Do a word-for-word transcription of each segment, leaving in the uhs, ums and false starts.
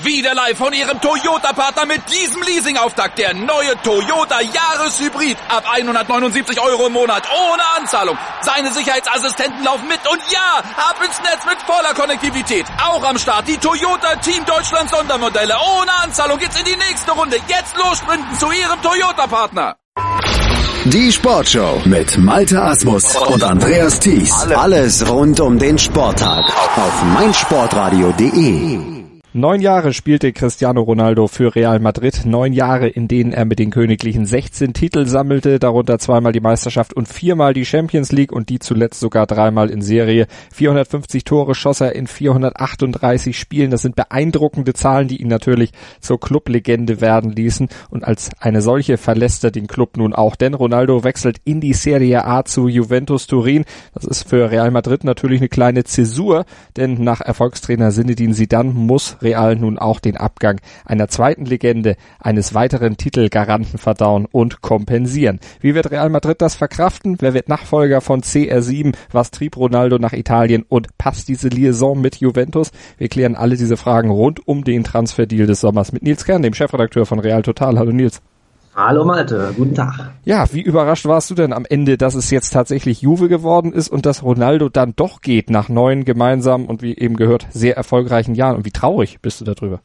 Wieder live von Ihrem Toyota-Partner mit diesem Leasing-Auftakt. Der neue Toyota Jahreshybrid. Ab hundertneunundsiebzig Euro im Monat. Ohne Anzahlung. Seine Sicherheitsassistenten laufen mit. Und ja, ab ins Netz mit voller Konnektivität. Auch am Start die Toyota Team Deutschland Sondermodelle. Ohne Anzahlung geht's in die nächste Runde. Jetzt los sprinten zu Ihrem Toyota-Partner. Die Sportshow mit Malte Asmus und Andreas Thies. Alles rund um den Sporttag auf meinsportradio punkt de. Neun Jahre spielte Cristiano Ronaldo für Real Madrid. Neun Jahre, in denen er mit den Königlichen sechzehn Titel sammelte, darunter zweimal die Meisterschaft und viermal die Champions League und die zuletzt sogar dreimal in Serie. vierhundertfünfzig Tore schoss er in vierhundertachtunddreißig Spielen. Das sind beeindruckende Zahlen, die ihn natürlich zur Clublegende werden ließen. Und als eine solche verlässt er den Club nun auch, denn Ronaldo wechselt in die Serie A zu Juventus Turin. Das ist für Real Madrid natürlich eine kleine Zäsur, denn nach Erfolgstrainer Zinedine Zidane muss Real nun auch den Abgang einer zweiten Legende, eines weiteren Titelgaranten verdauen und kompensieren. Wie wird Real Madrid das verkraften? Wer wird Nachfolger von C R sieben? Was trieb Ronaldo nach Italien und passt diese Liaison mit Juventus? Wir klären alle diese Fragen rund um den Transferdeal des Sommers mit Nils Kern, dem Chefredakteur von Real Total. Hallo Nils. Hallo Malte, guten Tag. Ja, wie überrascht warst du denn am Ende, dass es jetzt tatsächlich Juve geworden ist und dass Ronaldo dann doch geht nach neun gemeinsamen und wie eben gehört, sehr erfolgreichen Jahren? Und wie traurig bist du darüber?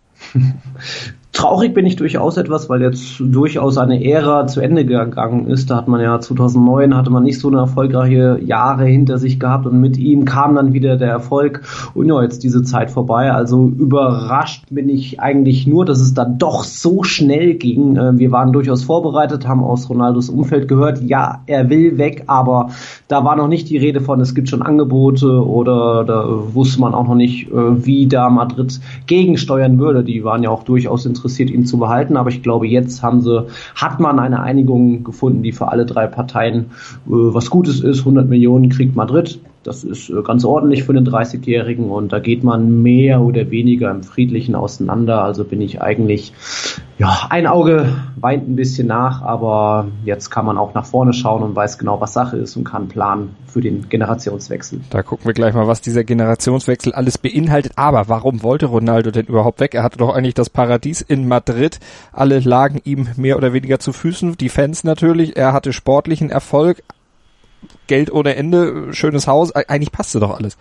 Traurig bin ich durchaus etwas, weil jetzt durchaus eine Ära zu Ende gegangen ist. Da hat man ja zweitausendneun hatte man nicht so eine erfolgreiche Jahre hinter sich gehabt und mit ihm kam dann wieder der Erfolg und ja, jetzt diese Zeit vorbei. Also überrascht bin ich eigentlich nur, dass es dann doch so schnell ging. Wir waren durchaus vorbereitet, haben aus Ronaldos Umfeld gehört, ja, er will weg, aber da war noch nicht die Rede von, es gibt schon Angebote oder da wusste man auch noch nicht, wie da Madrid gegensteuern würde. Die waren ja auch durchaus interessiert, ihn zu behalten, aber ich glaube, jetzt haben sie, hat man eine Einigung gefunden, die für alle drei Parteien äh, was Gutes ist. hundert Millionen kriegt Madrid, das ist äh, ganz ordentlich für den dreißigjährigen und da geht man mehr oder weniger im Friedlichen auseinander, also bin ich eigentlich, ja, ein Auge weint ein bisschen nach, aber jetzt kann man auch nach vorne schauen und weiß genau, was Sache ist und kann planen für den Generationswechsel. Da gucken wir gleich mal, was dieser Generationswechsel alles beinhaltet, aber warum wollte Ronaldo denn überhaupt weg? Er hatte doch eigentlich das Paradies in Madrid, alle lagen ihm mehr oder weniger zu Füßen, die Fans natürlich, er hatte sportlichen Erfolg, Geld ohne Ende, schönes Haus, eigentlich passte doch alles.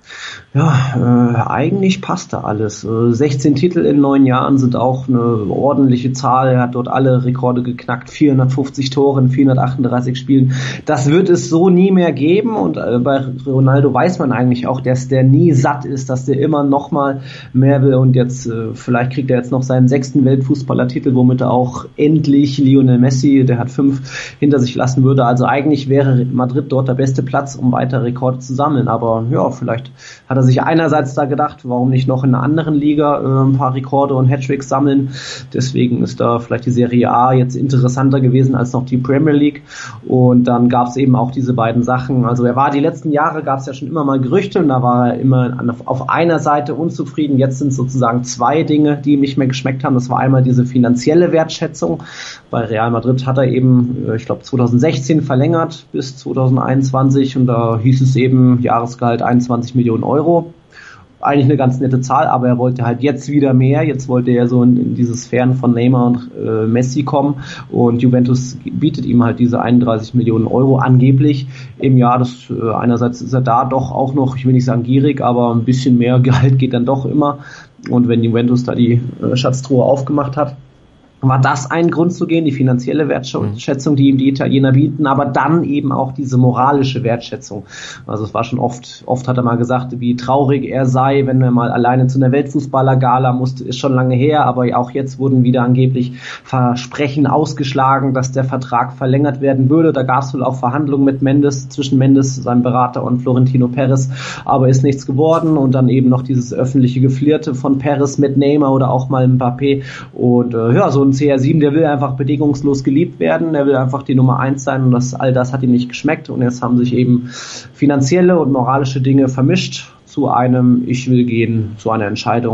Ja, äh, eigentlich passte alles. Äh, sechzehn Titel in neun Jahren sind auch eine ordentliche Zahl. Er hat dort alle Rekorde geknackt. vierhundertfünfzig Tore in vierhundertachtunddreißig Spielen. Das wird es so nie mehr geben. Und äh, bei Ronaldo weiß man eigentlich auch, dass der nie satt ist, dass der immer noch mal mehr will. Und jetzt, äh, vielleicht kriegt er jetzt noch seinen sechsten Weltfußballertitel, womit er auch endlich Lionel Messi, der hat fünf, hinter sich lassen würde. Also eigentlich wäre Madrid dort der beste Platz, um weitere Rekorde zu sammeln. Aber ja, vielleicht hat er sich einerseits da gedacht, warum nicht noch in einer anderen Liga äh, ein paar Rekorde und Hattricks sammeln. Deswegen ist da vielleicht die Serie A jetzt interessanter gewesen als noch die Premier League. Und dann gab es eben auch diese beiden Sachen. Also er war die letzten Jahre, gab es ja schon immer mal Gerüchte und da war er immer auf einer Seite unzufrieden. Jetzt sind sozusagen zwei Dinge, die ihm nicht mehr geschmeckt haben. Das war einmal diese finanzielle Wertschätzung. Bei Real Madrid hat er eben, ich glaube zweitausendsechzehn verlängert bis zweitausendeinundzwanzig und da hieß es eben Jahresgehalt einundzwanzig Millionen Euro. Eigentlich eine ganz nette Zahl, aber er wollte halt jetzt wieder mehr. Jetzt wollte er so in, in diese Sphären von Neymar und äh, Messi kommen und Juventus bietet ihm halt diese einunddreißig Millionen Euro angeblich im Jahr. Das äh, einerseits ist er da doch auch noch, ich will nicht sagen gierig, aber ein bisschen mehr Gehalt geht dann doch immer. Und wenn Juventus da die äh, Schatztruhe aufgemacht hat, war das ein Grund zu gehen, die finanzielle Wertschätzung, die ihm die Italiener bieten, aber dann eben auch diese moralische Wertschätzung. Also es war schon oft, oft hat er mal gesagt, wie traurig er sei, wenn er mal alleine zu einer Weltfußballer-Gala musste, ist schon lange her, aber auch jetzt wurden wieder angeblich Versprechen ausgeschlagen, dass der Vertrag verlängert werden würde. Da gab es wohl auch Verhandlungen mit Mendes, zwischen Mendes, seinem Berater, und Florentino Perez, aber ist nichts geworden und dann eben noch dieses öffentliche Geflirte von Perez mit Neymar oder auch mal Mbappé und äh, ja, so ein C R sieben, der will einfach bedingungslos geliebt werden, der will einfach die Nummer eins sein und das, all das hat ihm nicht geschmeckt und jetzt haben sich eben finanzielle und moralische Dinge vermischt zu einem, ich will gehen, zu einer Entscheidung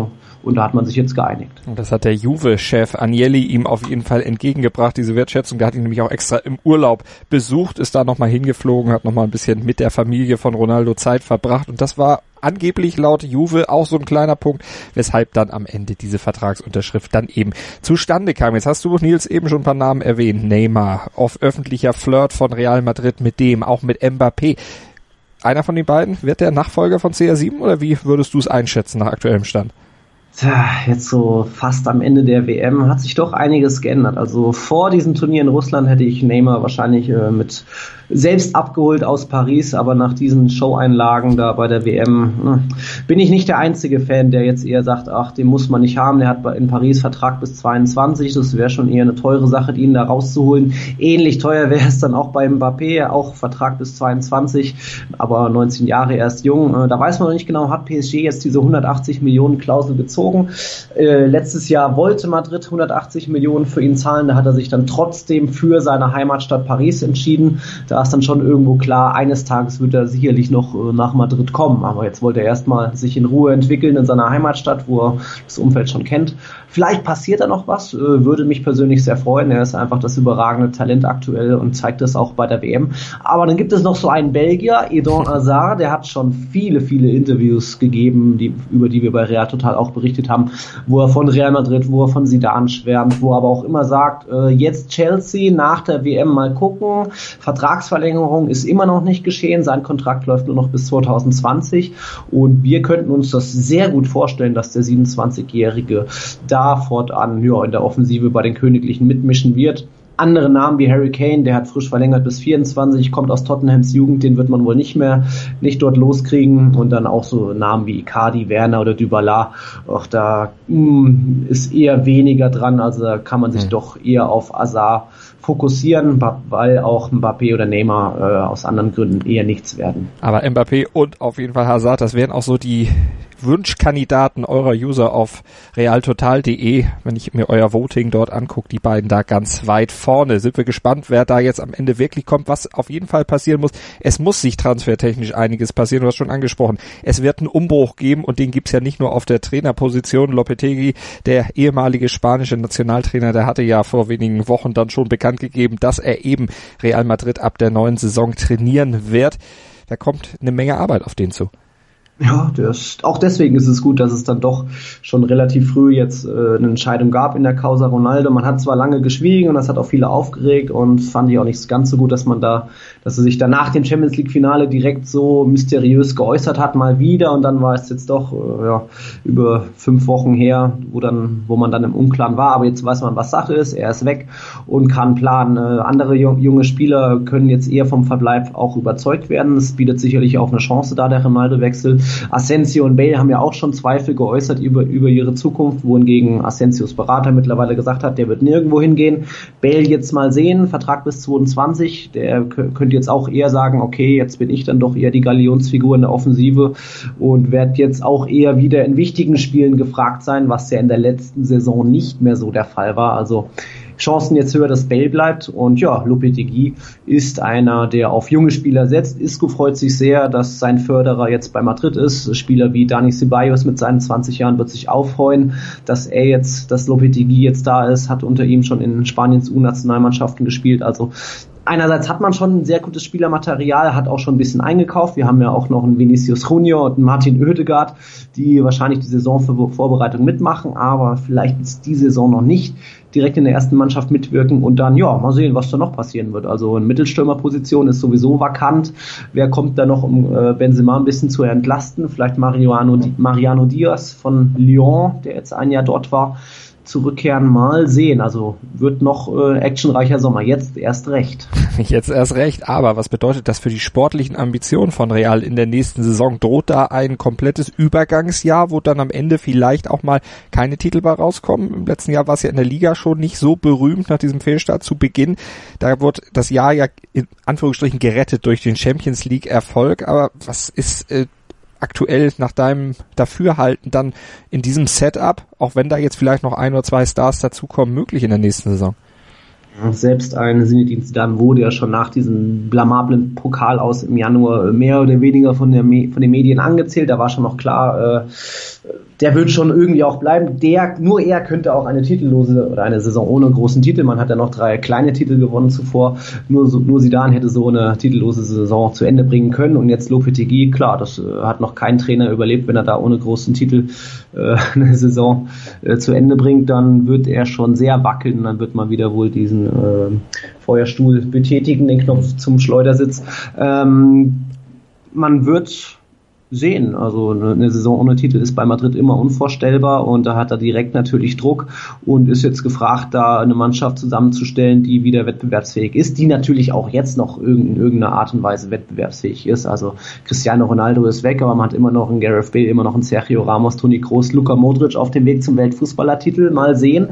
und da hat man sich jetzt geeinigt. Und das hat der Juve-Chef Agnelli ihm auf jeden Fall entgegengebracht, diese Wertschätzung. Der hat ihn nämlich auch extra im Urlaub besucht, ist da nochmal hingeflogen, hat nochmal ein bisschen mit der Familie von Ronaldo Zeit verbracht und das war angeblich laut Juve auch so ein kleiner Punkt, weshalb dann am Ende diese Vertragsunterschrift dann eben zustande kam. Jetzt hast du, Nils, eben schon ein paar Namen erwähnt. Neymar, auf öffentlicher Flirt von Real Madrid mit dem, auch mit Mbappé. Einer von den beiden, wird der Nachfolger von C R sieben oder wie würdest du es einschätzen nach aktuellem Stand? Tja, jetzt so fast am Ende der W M hat sich doch einiges geändert. Also vor diesem Turnier in Russland hätte ich Neymar wahrscheinlich äh, mit selbst abgeholt aus Paris, aber nach diesen Show-Einlagen da bei der W M äh, bin ich nicht der einzige Fan, der jetzt eher sagt, ach, den muss man nicht haben, der hat in Paris Vertrag bis zweiundzwanzig, das wäre schon eher eine teure Sache, ihn da rauszuholen. Ähnlich teuer wäre es dann auch bei Mbappé, auch Vertrag bis zweiundzwanzig, aber neunzehn Jahre erst jung. Äh, da weiß man noch nicht genau, hat P S G jetzt diese hundertachtzig Millionen Klausel gezogen. Äh, letztes Jahr wollte Madrid hundertachtzig Millionen für ihn zahlen, da hat er sich dann trotzdem für seine Heimatstadt Paris entschieden. Da ist dann schon irgendwo klar, eines Tages wird er sicherlich noch äh, nach Madrid kommen, aber jetzt wollte er erstmal sich in Ruhe entwickeln in seiner Heimatstadt, wo er das Umfeld schon kennt. Vielleicht passiert da noch was, äh, würde mich persönlich sehr freuen. Er ist einfach das überragende Talent aktuell und zeigt das auch bei der W M. Aber dann gibt es noch so einen Belgier, Eden Hazard, der hat schon viele, viele Interviews gegeben, die, über die wir bei Real Total auch berichtet haben, wo er von Real Madrid, wo er von Zidane schwärmt, wo er aber auch immer sagt, äh, jetzt Chelsea nach der W M mal gucken. Vertragsverlängerung ist immer noch nicht geschehen, sein Kontrakt läuft nur noch bis zwanzig zwanzig und wir könnten uns das sehr gut vorstellen, dass der siebenundzwanzigjährige da fortan ja, in der Offensive bei den Königlichen mitmischen wird. Andere Namen wie Harry Kane, der hat frisch verlängert bis vierundzwanzig, kommt aus Tottenhams Jugend, den wird man wohl nicht mehr, nicht dort loskriegen. Und dann auch so Namen wie Icardi, Werner oder Dybala, auch da mh, ist eher weniger dran, also da kann man sich mhm. doch eher auf Hazard fokussieren, weil auch Mbappé oder Neymar äh, aus anderen Gründen eher nichts werden. Aber Mbappé und auf jeden Fall Hazard, das wären auch so die Wunschkandidaten eurer User auf realtotal punkt de, wenn ich mir euer Voting dort angucke, die beiden da ganz weit vorne. Sind wir gespannt, wer da jetzt am Ende wirklich kommt, was auf jeden Fall passieren muss. Es muss sich transfertechnisch einiges passieren, du hast schon angesprochen. Es wird einen Umbruch geben und den gibt's ja nicht nur auf der Trainerposition. Lopetegui, der ehemalige spanische Nationaltrainer, der hatte ja vor wenigen Wochen dann schon bekannt gegeben, dass er eben Real Madrid ab der neuen Saison trainieren wird. Da kommt eine Menge Arbeit auf den zu. Ja, das, auch deswegen ist es gut, dass es dann doch schon relativ früh jetzt äh, eine Entscheidung gab in der Causa Ronaldo. Man hat zwar lange geschwiegen und das hat auch viele aufgeregt und fand ich auch nicht ganz so gut, dass man da, dass er sich dann nach dem Champions League Finale direkt so mysteriös geäußert hat, mal wieder, und dann war es jetzt doch äh, ja, über fünf Wochen her, wo dann, wo man dann im Unklaren war, aber jetzt weiß man, was Sache ist, er ist weg und kann planen. Äh, andere junge Spieler können jetzt eher vom Verbleib auch überzeugt werden. Es bietet sicherlich auch eine Chance da, der Ronaldo-Wechsel. Asensio und Bale haben ja auch schon Zweifel geäußert über, über ihre Zukunft, wohingegen Asensios Berater mittlerweile gesagt hat, der wird nirgendwo hingehen. Bale jetzt mal sehen, Vertrag bis zweiundzwanzig, der k- könnte jetzt auch eher sagen, okay, jetzt bin ich dann doch eher die Galionsfigur in der Offensive und werde jetzt auch eher wieder in wichtigen Spielen gefragt sein, was ja in der letzten Saison nicht mehr so der Fall war. Also Chancen jetzt höher, dass Bale bleibt, und ja, Lopetegui ist einer, der auf junge Spieler setzt. Isco freut sich sehr, dass sein Förderer jetzt bei Madrid ist. Spieler wie Dani Ceballos mit seinen zwanzig Jahren wird sich aufreuen, dass er jetzt, dass Lopetegui jetzt da ist, hat unter ihm schon in Spaniens U-Nationalmannschaften gespielt, also einerseits hat man schon ein sehr gutes Spielermaterial, hat auch schon ein bisschen eingekauft. Wir haben ja auch noch einen Vinicius Junior und einen Martin Oedegaard, die wahrscheinlich die Saison für Vorbereitung mitmachen, aber vielleicht ist die Saison noch nicht direkt in der ersten Mannschaft mitwirken, und dann, ja, mal sehen, was da noch passieren wird. Also eine Mittelstürmerposition ist sowieso vakant. Wer kommt da noch, um äh, Benzema ein bisschen zu entlasten? Vielleicht Mariano, Mariano Diaz von Lyon, der jetzt ein Jahr dort war, zurückkehren, mal sehen. Also wird noch äh, actionreicher Sommer. Jetzt erst recht. Jetzt erst recht. Aber was bedeutet das für die sportlichen Ambitionen von Real in der nächsten Saison? Droht da ein komplettes Übergangsjahr, wo dann am Ende vielleicht auch mal keine Titel bei rauskommen? Im letzten Jahr war es ja in der Liga schon nicht so berühmt nach diesem Fehlstart zu Beginn. Da wurde das Jahr ja in Anführungsstrichen gerettet durch den Champions League Erfolg. Aber was ist äh, aktuell nach deinem Dafürhalten dann in diesem Setup, auch wenn da jetzt vielleicht noch ein oder zwei Stars dazukommen, möglich in der nächsten Saison? Selbst ein Zinedine Zidane wurde ja schon nach diesem blamablen Pokal aus im Januar mehr oder weniger von, der Me- von den Medien angezählt. Da war schon noch klar, äh, der wird schon irgendwie auch bleiben. Der, nur er könnte auch eine titellose oder eine Saison ohne großen Titel. Man hat ja noch drei kleine Titel gewonnen zuvor. Nur, so, nur Zidane hätte so eine titellose Saison zu Ende bringen können. Und jetzt Lopetegui, klar, das äh, hat noch kein Trainer überlebt. Wenn er da ohne großen Titel äh, eine Saison äh, zu Ende bringt, dann wird er schon sehr wackeln. Dann wird man wieder wohl diesen äh, Feuerstuhl betätigen, den Knopf zum Schleudersitz. Ähm, man wird sehen. Also eine Saison ohne Titel ist bei Madrid immer unvorstellbar und da hat er direkt natürlich Druck und ist jetzt gefragt, da eine Mannschaft zusammenzustellen, die wieder wettbewerbsfähig ist, die natürlich auch jetzt noch in irgendeiner Art und Weise wettbewerbsfähig ist. Also Cristiano Ronaldo ist weg, aber man hat immer noch einen Gareth Bale, immer noch einen Sergio Ramos, Toni Kroos, Luka Modric auf dem Weg zum Weltfußballertitel. Mal sehen.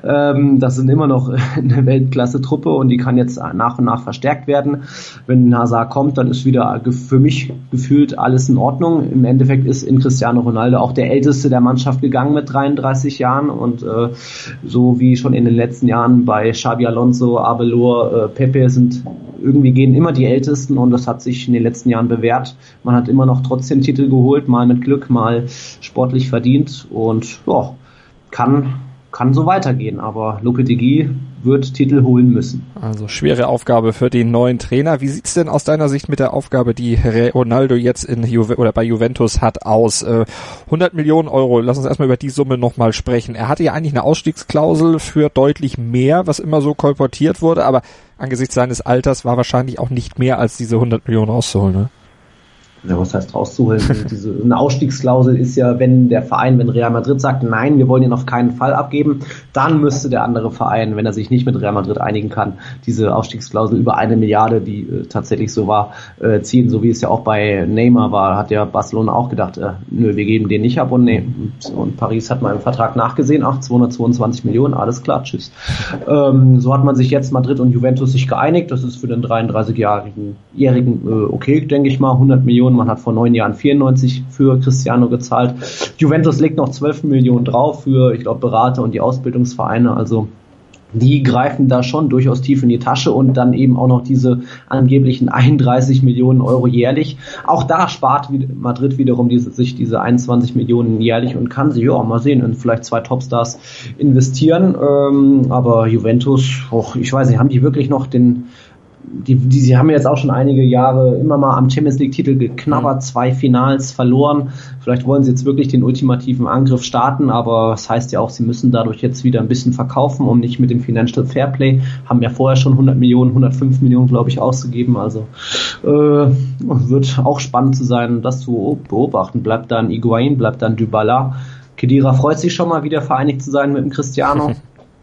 Das sind immer noch eine Weltklasse-Truppe und die kann jetzt nach und nach verstärkt werden. Wenn Hazard kommt, dann ist wieder für mich gefühlt alles in Ordnung. Im Endeffekt ist in Cristiano Ronaldo auch der Älteste der Mannschaft gegangen mit dreiunddreißig Jahren und äh, so wie schon in den letzten Jahren bei Xabi Alonso, Abelor, äh, Pepe sind irgendwie gehen immer die Ältesten und das hat sich in den letzten Jahren bewährt. Man hat immer noch trotzdem Titel geholt, mal mit Glück, mal sportlich verdient und ja, kann kann so weitergehen, aber Lopetegui wird Titel holen müssen. Also schwere Aufgabe für den neuen Trainer. Wie sieht's denn aus deiner Sicht mit der Aufgabe, die Ronaldo jetzt in Juve oder bei Juventus hat, aus? Äh, hundert Millionen Euro, lass uns erstmal über die Summe nochmal sprechen. Er hatte ja eigentlich eine Ausstiegsklausel für deutlich mehr, was immer so kolportiert wurde, aber angesichts seines Alters war wahrscheinlich auch nicht mehr als diese hundert Millionen rauszuholen, ne? Ja, was heißt rauszuholen? Diese, eine Ausstiegsklausel ist ja, wenn der Verein, wenn Real Madrid sagt, nein, wir wollen ihn auf keinen Fall abgeben, dann müsste der andere Verein, wenn er sich nicht mit Real Madrid einigen kann, diese Ausstiegsklausel über eine Milliarde, die äh, tatsächlich so war, äh, ziehen, so wie es ja auch bei Neymar war, hat ja Barcelona auch gedacht, äh, nö, wir geben den nicht ab und nee. Und Paris hat mal im Vertrag nachgesehen, ach, zweihundertzweiundzwanzig Millionen, alles klar, tschüss. Ähm, so hat man sich jetzt, Madrid und Juventus, sich geeinigt, das ist für den dreiunddreißigjährigen Jährigen, äh, okay, denke ich mal, hundert Millionen. Man hat vor neun Jahren vierundneunzig für Cristiano gezahlt. Juventus legt noch zwölf Millionen drauf für, ich glaube, Berater und die Ausbildungsvereine. Also die greifen da schon durchaus tief in die Tasche und dann eben auch noch diese angeblichen einunddreißig Millionen Euro jährlich. Auch da spart Madrid wiederum diese, sich diese einundzwanzig Millionen jährlich und kann sie, ja, mal sehen, in vielleicht zwei Topstars investieren. Ähm, aber Juventus, och, ich weiß nicht, haben die wirklich noch den Die, die, sie haben jetzt auch schon einige Jahre immer mal am Champions League-Titel geknabbert, zwei Finals verloren. Vielleicht wollen sie jetzt wirklich den ultimativen Angriff starten, aber das heißt ja auch, sie müssen dadurch jetzt wieder ein bisschen verkaufen, um nicht mit dem Financial Fairplay, haben ja vorher schon hundert Millionen, hundertfünf Millionen, glaube ich, ausgegeben. Also äh, wird auch spannend zu sein, das zu beobachten. Bleibt dann Higuaín, bleibt dann Dybala. Khedira freut sich schon mal wieder vereinigt zu sein mit dem Cristiano.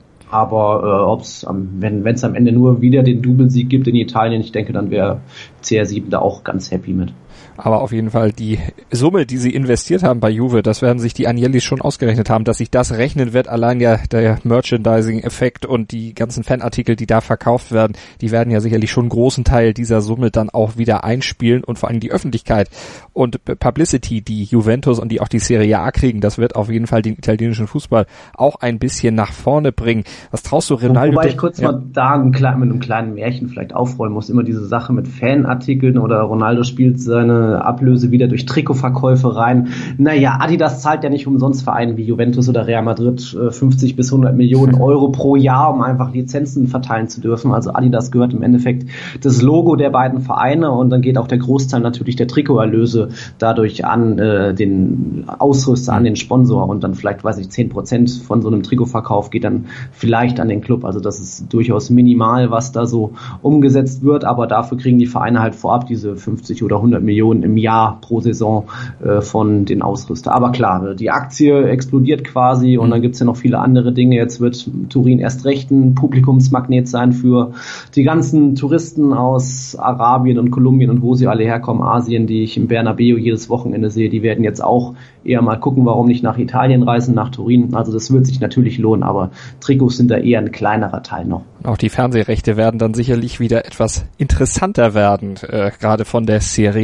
Aber äh, ob's am, wenn es am Ende nur wieder den Doublesieg gibt in Italien, ich denke, dann wäre C R sieben da auch ganz happy mit. Aber auf jeden Fall die Summe, die sie investiert haben bei Juve, das werden sich die Agnellis schon ausgerechnet haben, dass sich das rechnen wird. Allein ja der Merchandising-Effekt und die ganzen Fanartikel, die da verkauft werden, die werden ja sicherlich schon einen großen Teil dieser Summe dann auch wieder einspielen und vor allem die Öffentlichkeit und Publicity, die Juventus und die auch die Serie A kriegen, das wird auf jeden Fall den italienischen Fußball auch ein bisschen nach vorne bringen. Was traust du Ronaldo? Wobei ich kurz ja. mal da einen kleinen, mit einem kleinen Märchen vielleicht aufrollen muss. Immer diese Sache mit Fanartikeln oder Ronaldo spielt seine Ablöse wieder durch Trikotverkäufe rein. Naja, Adidas zahlt ja nicht umsonst Vereinen wie Juventus oder Real Madrid fünfzig bis hundert Millionen Euro pro Jahr, um einfach Lizenzen verteilen zu dürfen. Also Adidas gehört im Endeffekt das Logo der beiden Vereine und dann geht auch der Großteil natürlich der Trikoterlöse dadurch an äh, den Ausrüster, an den Sponsor und dann vielleicht, weiß ich, zehn Prozent von so einem Trikotverkauf geht dann vielleicht an den Club. Also das ist durchaus minimal, was da so umgesetzt wird, aber dafür kriegen die Vereine halt vorab diese fünfzig oder hundert Millionen im Jahr pro Saison äh, von den Ausrüster. Aber klar, die Aktie explodiert quasi und dann gibt's ja noch viele andere Dinge. Jetzt wird Turin erst recht ein Publikumsmagnet sein für die ganzen Touristen aus Arabien und Kolumbien und wo sie alle herkommen, Asien, die ich im Bernabeu jedes Wochenende sehe. Die werden jetzt auch eher mal gucken, warum nicht nach Italien reisen, nach Turin. Also das wird sich natürlich lohnen, aber Trikots sind da eher ein kleinerer Teil noch. Auch die Fernsehrechte werden dann sicherlich wieder etwas interessanter werden, äh, gerade von der Serie A.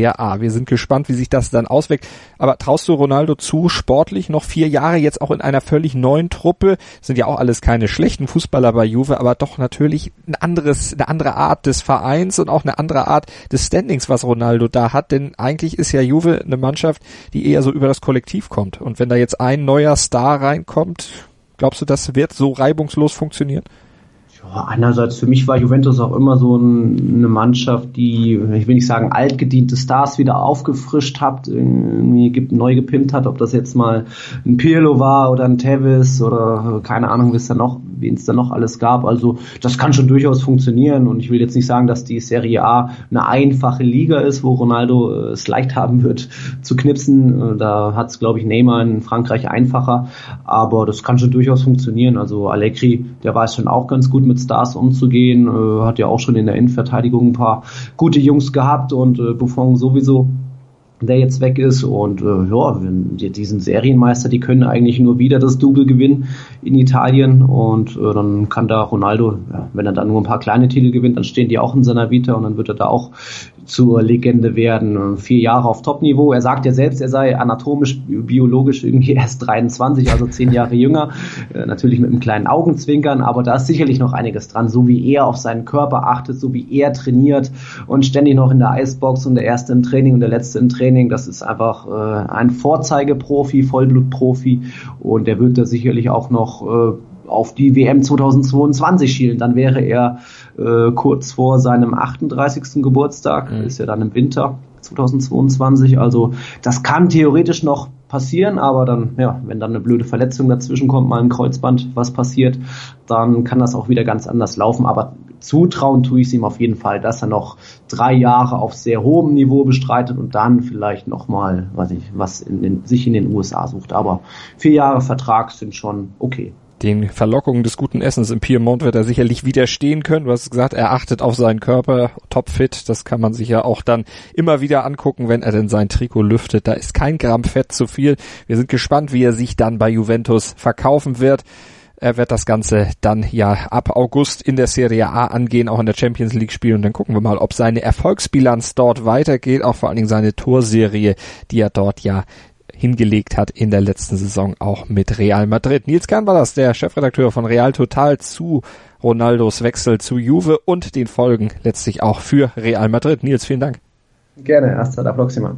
wir sind gespannt, wie sich das dann auswirkt. Aber traust du Ronaldo zu, sportlich noch vier Jahre jetzt auch in einer völlig neuen Truppe? Sind ja auch alles keine schlechten Fußballer bei Juve, aber doch natürlich ein anderes, eine andere Art des Vereins und auch eine andere Art des Standings, was Ronaldo da hat. Denn eigentlich ist ja Juve eine Mannschaft, die eher so über das Kollektiv kommt. Und wenn da jetzt ein neuer Star reinkommt, glaubst du, das wird so reibungslos funktionieren? Ja, einerseits für mich war Juventus auch immer so ein, eine Mannschaft, die, ich will nicht sagen altgediente Stars wieder aufgefrischt hat, irgendwie neu gepimpt hat, ob das jetzt mal ein Pirlo war oder ein Tevez oder keine Ahnung, wie es da noch, wen es da noch alles gab. Also das kann schon durchaus funktionieren und ich will jetzt nicht sagen, dass die Serie A eine einfache Liga ist, wo Ronaldo es leicht haben wird zu knipsen. Da hat es, glaube ich, Neymar in Frankreich einfacher, aber das kann schon durchaus funktionieren. Also Allegri, der weiß schon auch ganz gut mit Stars umzugehen, äh, hat ja auch schon in der Innenverteidigung ein paar gute Jungs gehabt und äh, Buffon sowieso, der jetzt weg ist und äh, ja, wenn die, diesen Serienmeister, die können eigentlich nur wieder das Double gewinnen in Italien und äh, dann kann da Ronaldo, ja, wenn er dann nur ein paar kleine Titel gewinnt, dann stehen die auch in seiner Vita und dann wird er da auch zur Legende werden. Vier Jahre auf Top-Niveau. Er sagt ja selbst, er sei anatomisch, biologisch irgendwie erst dreiundzwanzig, also zehn Jahre jünger. Äh, natürlich mit einem kleinen Augenzwinkern, aber da ist sicherlich noch einiges dran. So wie er auf seinen Körper achtet, so wie er trainiert und ständig noch in der Eisbox und der Erste im Training und der Letzte im Training. Das ist einfach äh, ein Vorzeigeprofi, Vollblutprofi und der wird da sicherlich auch noch äh, auf die W M zweitausendzweiundzwanzig schielen. Dann wäre er äh, kurz vor seinem achtunddreißigsten Geburtstag, mhm. ist ja dann im Winter zweitausendzweiundzwanzig. Also das kann theoretisch noch passieren, aber dann, ja, wenn dann eine blöde Verletzung dazwischen kommt, mal ein Kreuzband, was passiert, dann kann das auch wieder ganz anders laufen. Aber zutrauen tue ich es ihm auf jeden Fall, dass er noch drei Jahre auf sehr hohem Niveau bestreitet und dann vielleicht nochmal, weiß ich, was in den, sich in den U S A sucht. Aber vier Jahre Vertrag sind schon okay. Den Verlockungen des guten Essens im Piemont wird er sicherlich widerstehen können. Du hast gesagt, er achtet auf seinen Körper, topfit. Das kann man sich ja auch dann immer wieder angucken, wenn er denn sein Trikot lüftet. Da ist kein Gramm Fett zu viel. Wir sind gespannt, wie er sich dann bei Juventus verkaufen wird. Er wird das Ganze dann ja ab August in der Serie A angehen, auch in der Champions League spielen. Und dann gucken wir mal, ob seine Erfolgsbilanz dort weitergeht, auch vor allen Dingen seine Torserie, die er dort ja hingelegt hat in der letzten Saison auch mit Real Madrid. Nils Kern war das, der Chefredakteur von Real Total zu Ronaldos Wechsel zu Juve und den Folgen letztlich auch für Real Madrid. Nils, vielen Dank. Gerne, hasta la próxima.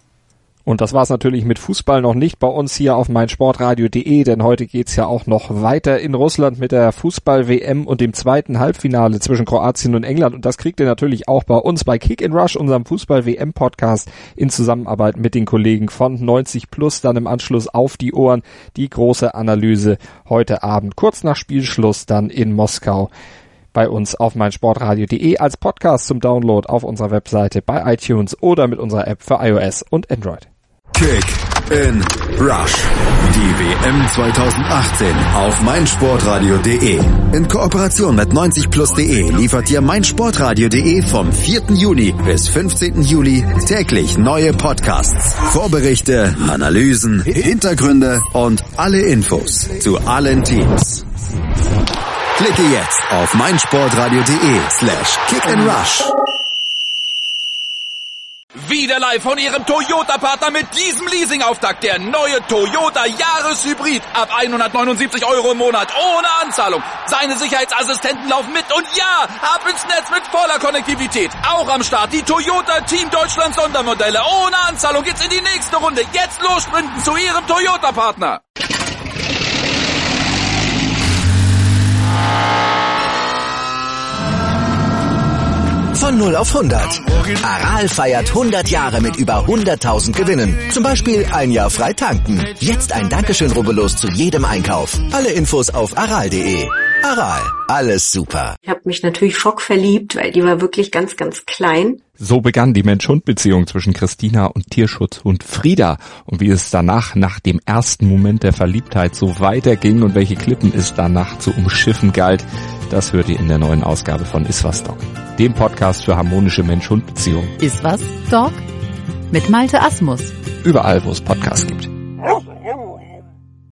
Und das war's natürlich mit Fußball noch nicht bei uns hier auf meinsportradio punkt de, denn heute geht's ja auch noch weiter in Russland mit der Fußball-W M und dem zweiten Halbfinale zwischen Kroatien und England. Und das kriegt ihr natürlich auch bei uns bei Kick and Rush, unserem Fußball-W M-Podcast in Zusammenarbeit mit den Kollegen von neunzig plus, dann im Anschluss auf die Ohren die große Analyse heute Abend, kurz nach Spielschluss dann in Moskau. Bei uns auf meinsportradio punkt de als Podcast zum Download auf unserer Webseite, bei iTunes oder mit unserer App für iOS und Android. Kick in Rush. Die W M zweitausendachtzehn auf meinsportradio punkt de. In Kooperation mit neunzig plus punkt de liefert dir meinsportradio punkt de vom vierten Juni bis fünfzehnten Juli täglich neue Podcasts, Vorberichte, Analysen, Hintergründe und alle Infos zu allen Teams. Klicke jetzt auf meinsportradio punkt de slash kick and rush. Wieder live von Ihrem Toyota-Partner mit diesem Leasing-Auftakt. Der neue Toyota Jahreshybrid. Ab hundertneunundsiebzig Euro im Monat. Ohne Anzahlung. Seine Sicherheitsassistenten laufen mit. Und ja, ab ins Netz mit voller Konnektivität. Auch am Start die Toyota Team Deutschland Sondermodelle. Ohne Anzahlung geht's in die nächste Runde. Jetzt los sprinten zu Ihrem Toyota-Partner. Von null auf hundert. Aral feiert hundert Jahre mit über hunderttausend Gewinnen. Zum Beispiel ein Jahr frei tanken. Jetzt ein Dankeschön, rubbellos zu jedem Einkauf. Alle Infos auf aral punkt de. Aral, alles super. Ich habe mich natürlich schockverliebt, weil die war wirklich ganz, ganz klein. So begann die Mensch-Hund-Beziehung zwischen Christina und Tierschutzhund Frieda. Und wie es danach, nach dem ersten Moment der Verliebtheit, so weiterging und welche Klippen es danach zu umschiffen galt, das hört ihr in der neuen Ausgabe von Iswas Dog, dem Podcast für harmonische Mensch-Hund-Beziehungen. Iswas Dog? Mit Malte Asmus. Überall, wo es Podcasts gibt.